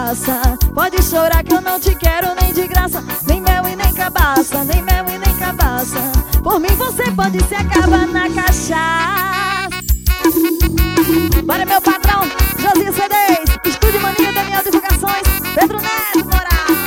cabaça. Pode chorar que eu não te quero nem de graça, nem mel e nem cabaça, nem mel e nem cabaça. Por mim você pode se acabar na cachaça. Bora meu patrão, Josias CDs, Estúdio Mania, Daniel Divulgações, Pedro Neto, moral.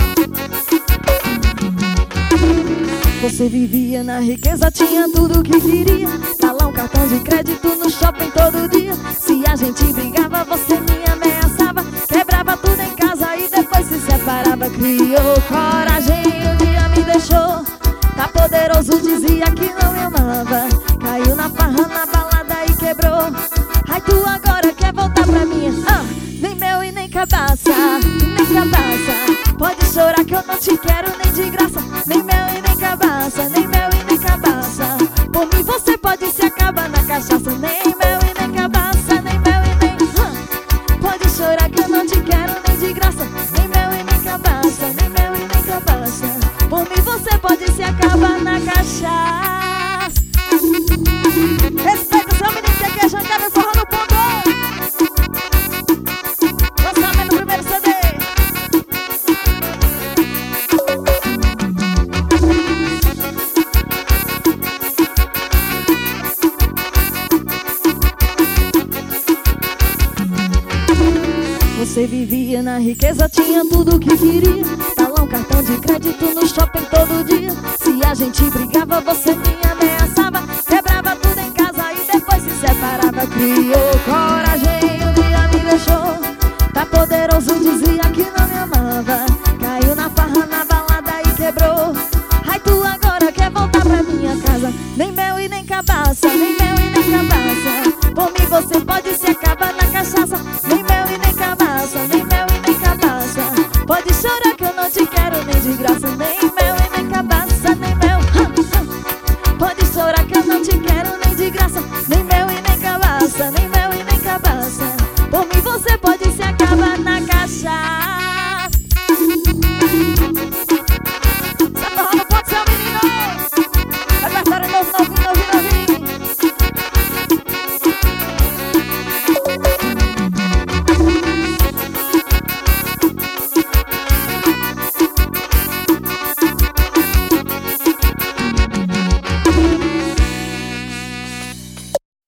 Você vivia na riqueza, tinha tudo o que queria. Talão, cartão de crédito no shopping todo dia. Se a gente brigava, você me ameaçava, quebrava tudo em casa e depois se separava. Criou coragem e um dia me deixou. Tá poderoso, dizia que não me amava. Caiu na farra, na balada e quebrou. Ai, tu agora quer voltar pra mim? Nem mel e nem cabaça, nem cabaça. Pode chorar que eu não te quero nem de graça, nem mel e nem cabaça, nem mel e nem cabaça. Por mim você pode se acabar na cachaça, nem mel e nem cabaça, nem mel e nem Pode chorar que eu não te quero nem de graça, nem mel e nem cabaça, nem mel e nem cabaça. Por mim você pode se acabar na cachaça. Respeita o seu menino que aqui é Jancada, forró no ponto. Lançamento do primeiro CD. Você vivia na riqueza, tinha tudo o que queria. Talão, cartão de crédito no shopping todo dia. Se a gente brigava, você me ameaçava, quebrava tudo em casa e depois se separava. Criou coragem, um dia me deixou. Tá poderoso, dizia que não me amava. Caiu na farra, na balada e quebrou. Ai, tu agora quer voltar pra minha casa. Nem mel e nem cabaça, nem mel e nem cabaça. Por mim você pode se acabar na cachaça, nem